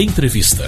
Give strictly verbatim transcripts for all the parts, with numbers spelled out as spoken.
Entrevista.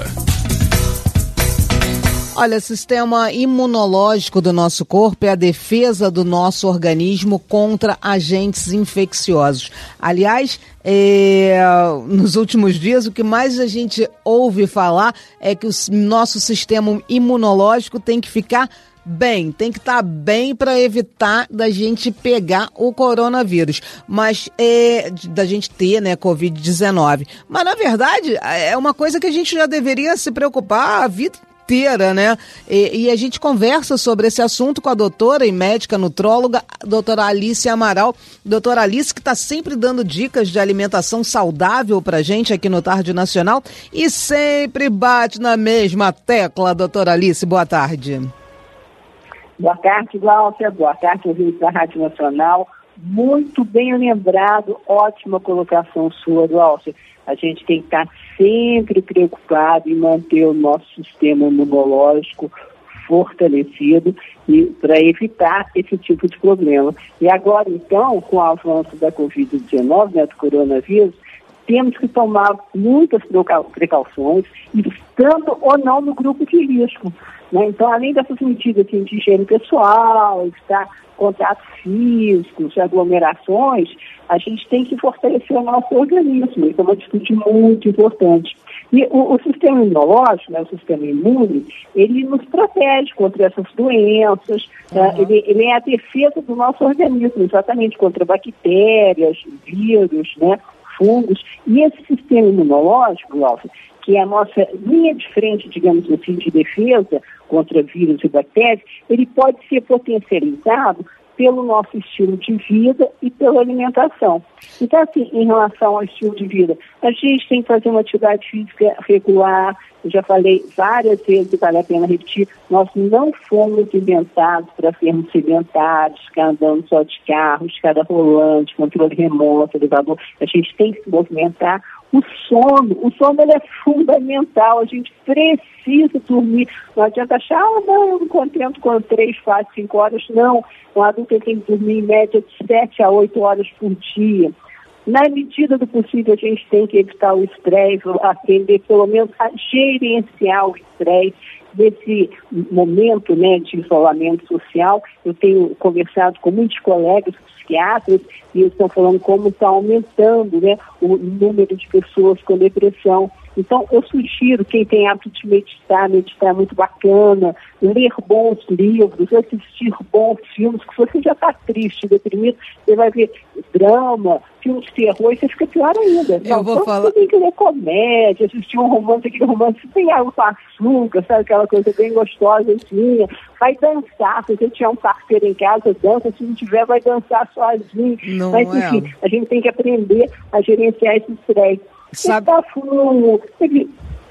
Olha, o sistema imunológico do nosso corpo é a defesa do nosso organismo contra agentes infecciosos. Aliás, é, nos últimos dias, o que mais a gente ouve falar é que o nosso sistema imunológico tem que ficar bem, tem que estar bem para evitar da gente pegar o coronavírus, mas é, da gente ter, né, covid dezenove. Mas, na verdade, é uma coisa que a gente já deveria se preocupar a vida inteira, né? E, e a gente conversa sobre esse assunto com a doutora e médica nutróloga, doutora Alice Amaral. Doutora Alice, que está sempre dando dicas de alimentação saudável pra gente aqui no Tarde Nacional e sempre bate na mesma tecla. Doutora Alice, boa tarde. Boa tarde, Glaucia. Boa tarde, ouvintes da Rádio Nacional. Muito bem lembrado, ótima colocação sua, Glaucia. A gente tem que estar sempre preocupado em manter o nosso sistema imunológico fortalecido e para evitar esse tipo de problema. E agora, então, com o avanço da covid dezenove, né, do coronavírus, temos que tomar muitas precauções, estando ou não no grupo de risco. Né? Então, além dessas medidas assim, de higiene pessoal, evitar contatos físicos, aglomerações, a gente tem que fortalecer o nosso organismo. Isso é uma atitude muito importante. E o, o sistema imunológico, né, o sistema imune, ele nos protege contra essas doenças, uhum. uh, ele, ele é a defesa do nosso organismo, exatamente contra bactérias, vírus, né, fungos. E esse sistema imunológico, Glaucia, que é a nossa linha de frente, digamos assim, de defesa contra vírus e bactérias, ele pode ser potencializado pelo nosso estilo de vida e pela alimentação. Então, assim, em relação ao estilo de vida, a gente tem que fazer uma atividade física regular. Eu já falei várias vezes, e vale a pena repetir, nós não fomos inventados para sermos sedentários, ficar andando só de carro, escada rolante, controle remoto, elevador. A gente tem que se movimentar. O sono, o sono ele é fundamental, a gente precisa dormir. Não adianta achar, ah, não, eu não contento com três, quatro, cinco horas. Não, um adulto tem que dormir em média de sete a oito horas por dia. Na medida do possível, a gente tem que evitar o estresse, aprender pelo menos a gerenciar o estresse. Nesse momento, né, de isolamento social, eu tenho conversado com muitos colegas psiquiatras e eles estão falando como está aumentando, né, o número de pessoas com depressão. Então, eu sugiro, quem tem hábito de meditar, meditar é muito bacana, ler bons livros, assistir bons filmes, que se você já está triste, deprimido, você vai ver drama, filmes de terror, e você fica pior ainda. Eu então, vou então falar... você tem que ler comédia, assistir um romance, aquele romance sem água com açúcar, sabe, aquela coisa bem gostosa, assim, vai dançar, se você tiver um parceiro em casa, dança, se não tiver, vai dançar sozinho. Não Mas, é. enfim, a gente tem que aprender a gerenciar esse estresse. Sabe... Evitar fumo, evi...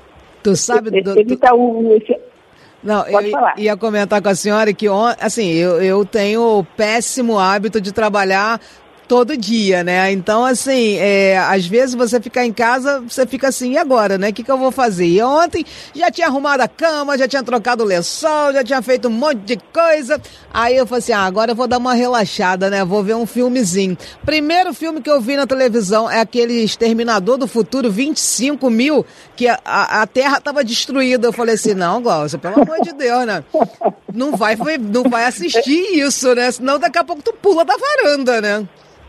Tu sabe... evitar tu... o... Esse... Não, Pode eu falar. ia comentar com a senhora que, assim, eu, eu tenho o péssimo hábito de trabalhar todo dia, né? Então, assim, é, às vezes você ficar em casa, você fica assim, e agora, né? O que, que eu vou fazer? E ontem já tinha arrumado a cama, já tinha trocado o lençol, já tinha feito um monte de coisa. Aí eu falei assim, ah, agora eu vou dar uma relaxada, né? Vou ver um filmezinho. Primeiro filme que eu vi na televisão é aquele Exterminador do Futuro vinte e cinco mil, que a, a, a Terra estava destruída. Eu falei assim, não, Glaucia, pelo amor de Deus, né? Não vai, não vai assistir isso, né? Senão daqui a pouco tu pula da varanda, né?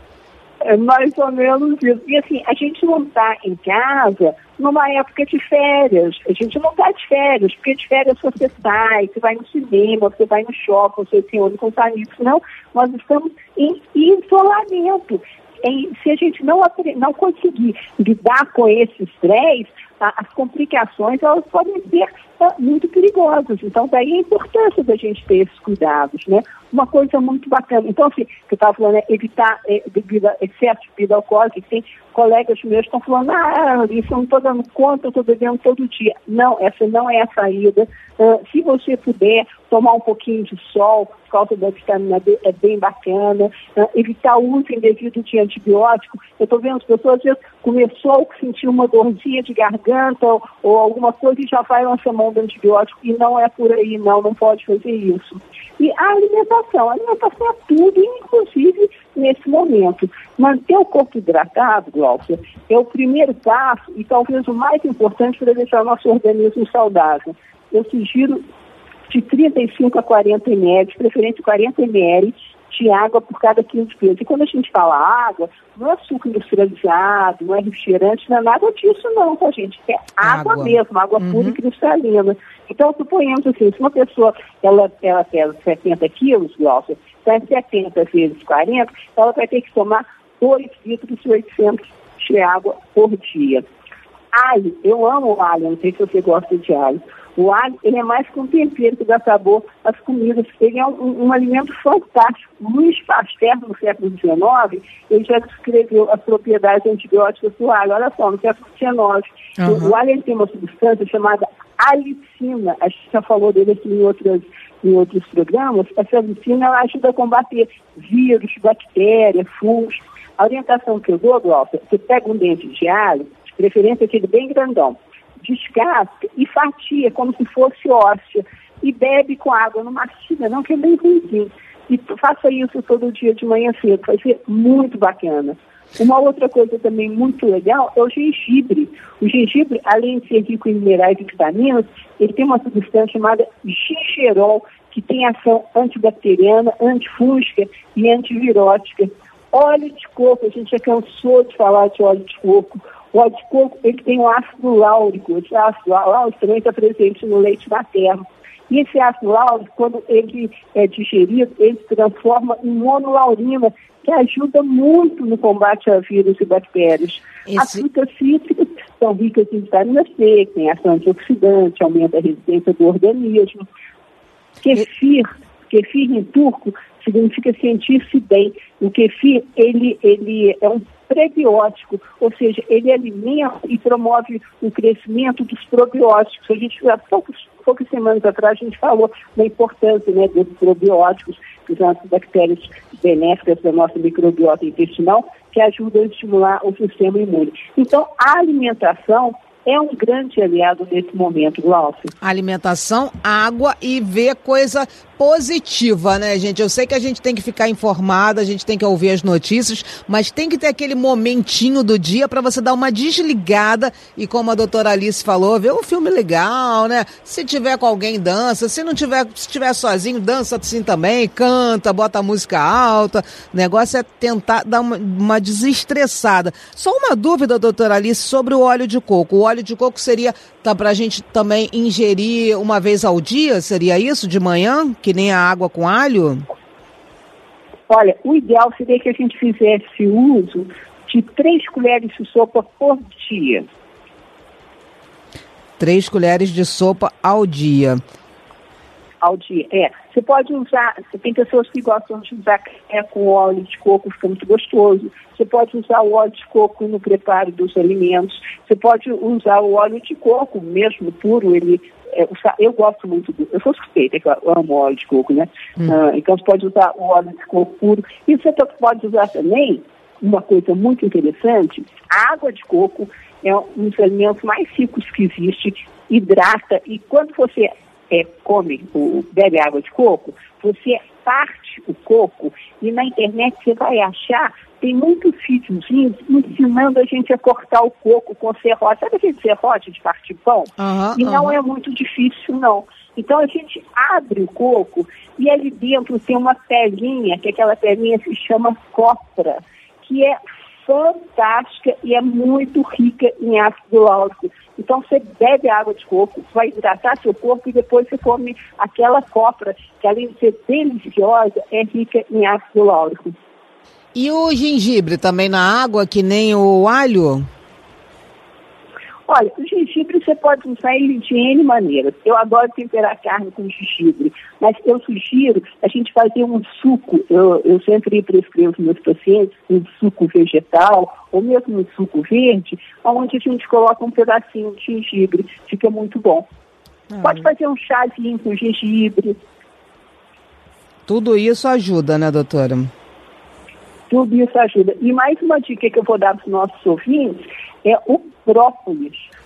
É mais ou menos isso. E assim, a gente não está em casa numa época de férias. A gente não está de férias, porque de férias você sai, você vai no cinema, você vai no shopping, você se une com os amigos. Não, nós estamos em isolamento. E se a gente não, não conseguir lidar com esse estresse, as complicações elas podem ser muito perigosas. Então, daí a importância da gente ter esses cuidados, né? Uma coisa muito bacana. Então, assim, que eu estava falando é evitar é, bebida, excesso de bebida alcoólica. Tem colegas meus que estão falando, ah, isso eu não estou dando conta, eu estou bebendo todo dia. Não, essa não é a saída. Uh, se você puder tomar um pouquinho de sol, por causa da vitamina D, é bem bacana. Uh, evitar o uso indevido de antibiótico. Eu estou vendo as pessoas, às vezes, começou a sentir uma dorzinha de garganta ou, ou alguma coisa e já vai lançar mão do antibiótico. E não é por aí, não, não pode fazer isso. E a alimentação. alimentação. A alimentação é tudo, inclusive nesse momento. Manter o corpo hidratado, Glaucia, é o primeiro passo e talvez o mais importante para deixar o nosso organismo saudável. Eu sugiro de trinta e cinco a quarenta mililitros, de preferência quarenta mililitros de água por cada quilo de peso. E quando a gente fala água, não é suco industrializado, não é refrigerante, não é nada disso não, tá, gente? É água, água. mesmo, água uhum. pura e cristalina. Então, suponhamos assim, se uma pessoa ela, ela pesa setenta quilos, Glaucia, então é setenta vezes quarenta, ela vai ter que tomar dois litros e oitocentos de água por dia. Alho, eu amo alho, não sei se você gosta de alho. O alho, ele é mais que um tempero que dá sabor às comidas. Ele é um, um, um alimento fantástico. Luiz Pasteur, no século dezenove, ele já descreveu as propriedades antibióticas do alho. Olha só, no século dezenove. Uhum. O alho ele tem uma substância chamada alicina. A gente já falou dele aqui em, outras, em outros programas. Essa alicina ela ajuda a combater vírus, bactérias, fungos. A orientação que eu dou, Glaucia, você pega um dente de alho, de preferência aquele bem grandão, descasca e fatia como se fosse óssea e bebe com água, não mastiga não, que é bem ruimzinho. E faça isso todo dia de manhã cedo, vai ser muito bacana. Uma outra coisa também muito legal é o gengibre. O gengibre, além de ser rico em minerais e vitaminas, ele tem uma substância chamada gingerol, que tem ação antibacteriana, antifúngica e antivirótica. Óleo de coco, a gente já cansou de falar de óleo de coco. O óleo de coco, ele tem um ácido láurico. Esse ácido láurico também está presente no leite materno. E esse ácido láurico, quando ele é digerido, ele se transforma em monolaurina, que ajuda muito no combate a vírus e bactérias. Esse... As frutas cítricas são ricas em vitamina C, tem ação antioxidante, aumenta a resistência do organismo. Kefir, kefir em turco, significa sentir-se bem. O kefir, ele, ele é um prebiótico, ou seja, ele alimenta e promove o crescimento dos probióticos. A gente, há poucos, poucas semanas atrás, a gente falou da importância, né, dos probióticos, que são as bactérias benéficas da nossa microbiota intestinal, que ajudam a estimular o sistema imune. Então, a alimentação é um grande aliado nesse momento, Glaucia. Alimentação, água e ver coisa positiva, né, gente? Eu sei que a gente tem que ficar informada, a gente tem que ouvir as notícias, mas tem que ter aquele momentinho do dia para você dar uma desligada e, como a doutora Alice falou, ver um filme legal, né? Se tiver com alguém, dança. Se não tiver, se tiver sozinho, dança assim também, canta, bota a música alta. O negócio é tentar dar uma, uma desestressada. Só uma dúvida, doutora Alice, sobre o óleo de coco. O óleo de coco seria tá, para a gente também ingerir uma vez ao dia? Seria isso, de manhã? Que nem a água com alho? Olha, o ideal seria que a gente fizesse uso de três colheres de sopa por dia. Três colheres de sopa ao dia. Ao dia, é. Você pode usar, tem pessoas que gostam de usar café com óleo de coco, fica muito gostoso. Você pode usar o óleo de coco no preparo dos alimentos. Você pode usar o óleo de coco, mesmo puro, ele... É, eu gosto muito do... Eu sou suspeita, que eu amo óleo de coco, né? Hum. Uh, então você pode usar o óleo de coco puro. E você pode usar também, uma coisa muito interessante, a água de coco é um dos alimentos mais ricos que existe, hidrata, e quando você é, come, ou bebe água de coco, você parte o coco e na internet você vai achar, tem muitos videozinhos ensinando a gente a cortar o coco com serrote. Sabe aquele serrote de partir pão? Uhum, e não uhum. é muito difícil, não. Então a gente abre o coco e ali dentro tem uma pelinha, que aquela pelinha se chama copra, que é fantástica e é muito rica em ácido láurico. Então você bebe água de coco, vai hidratar seu corpo e depois você come aquela copra, que além de ser deliciosa, é rica em ácido láurico. E o gengibre também na água, que nem o alho? Olha, o gengibre você pode usar ele de N maneiras. Eu adoro temperar carne com gengibre, mas eu sugiro a gente fazer um suco. Eu, eu sempre prescrevo meus pacientes um suco vegetal ou mesmo um suco verde, onde a gente coloca um pedacinho de gengibre. Fica muito bom. Ah. Pode fazer um chazinho com gengibre. Tudo isso ajuda, né, doutora? Tudo isso ajuda. E mais uma dica que eu vou dar para os nossos ouvintes é o própolis.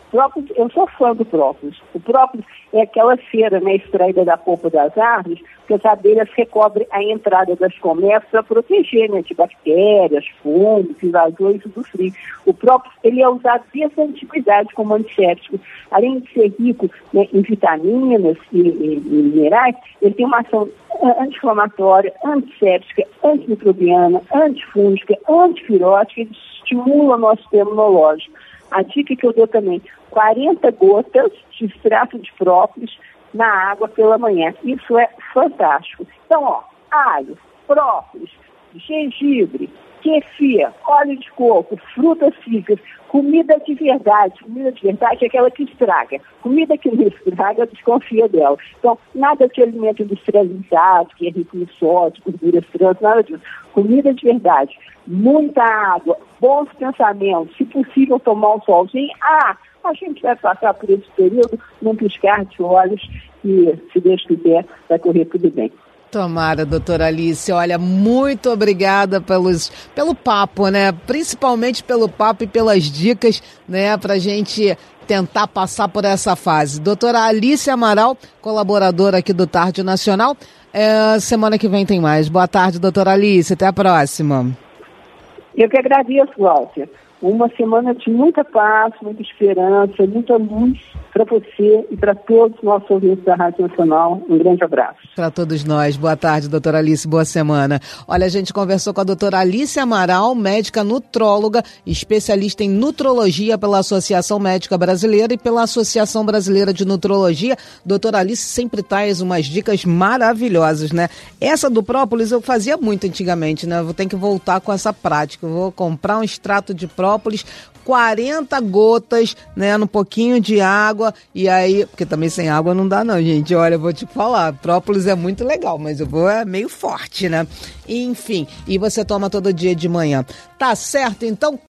Própolis, eu sou fã do própolis. O própolis é aquela cera, né, extraída da polpa das árvores, que as abelhas recobrem a entrada das colmeias para proteger, né, de bactérias, fungos, invasores do frio. O própolis, ele é usado desde a antiguidade como antisséptico. Além de ser rico, né, em vitaminas e, e, e minerais, ele tem uma ação anti-inflamatória, antisséptica, antimicrobiana, antifúngica, antifirótica, ele estimula o nosso sistema imunológico. A dica que eu dou também, quarenta gotas de extrato de própolis na água pela manhã. Isso é fantástico. Então, ó, alho, própolis, gengibre, kefir, óleo de coco, frutas secas, comida de verdade. Comida de verdade é aquela que estraga. Comida que não estraga, desconfia dela. Então, nada de alimento industrializado, que é rico em sódio, gorduras trans, nada disso. Comida de verdade. Muita água, bons pensamentos, se possível tomar um solzinho. Ah, a gente vai passar por esse período num piscar de olhos e, se Deus quiser, vai correr tudo bem. Tomara, doutora Alice. Olha, muito obrigada pelos, pelo papo, né? Principalmente pelo papo e pelas dicas, né? Pra gente tentar passar por essa fase. Doutora Alice Amaral, colaboradora aqui do Tarde Nacional. É, semana que vem tem mais. Boa tarde, doutora Alice. Até a próxima. Eu que agradeço, Walter. Uma semana de muita paz, muita esperança, muita luz para você e para todos os nossos ouvintes da Rádio Nacional. Um grande abraço. Para todos nós. Boa tarde, doutora Alice. Boa semana. Olha, a gente conversou com a doutora Alice Amaral, médica nutróloga, especialista em nutrologia pela Associação Médica Brasileira e pela Associação Brasileira de Nutrologia. Doutora Alice sempre traz umas dicas maravilhosas, né? Essa do própolis eu fazia muito antigamente, né? Eu vou ter que voltar com essa prática. Eu vou comprar um extrato de própolis, quarenta gotas, né, num pouquinho de água, e aí, porque também sem água não dá não, gente, olha, eu vou te falar, própolis é muito legal, mas eu vou, é meio forte, né, enfim, e você toma todo dia de manhã, tá certo, então?